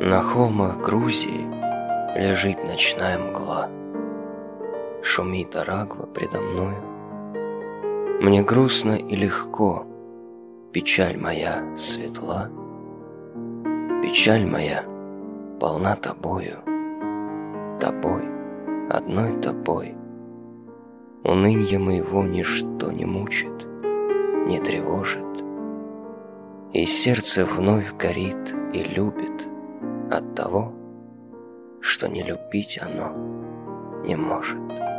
На холмах Грузии лежит ночная мгла, шумит Арагва предо мною. Мне грустно и легко, печаль моя светла, печаль моя полна тобою, тобой, одной тобой. Унынья моего ничто не мучит, не тревожит, и сердце вновь горит и любит от того, что не любить оно не может.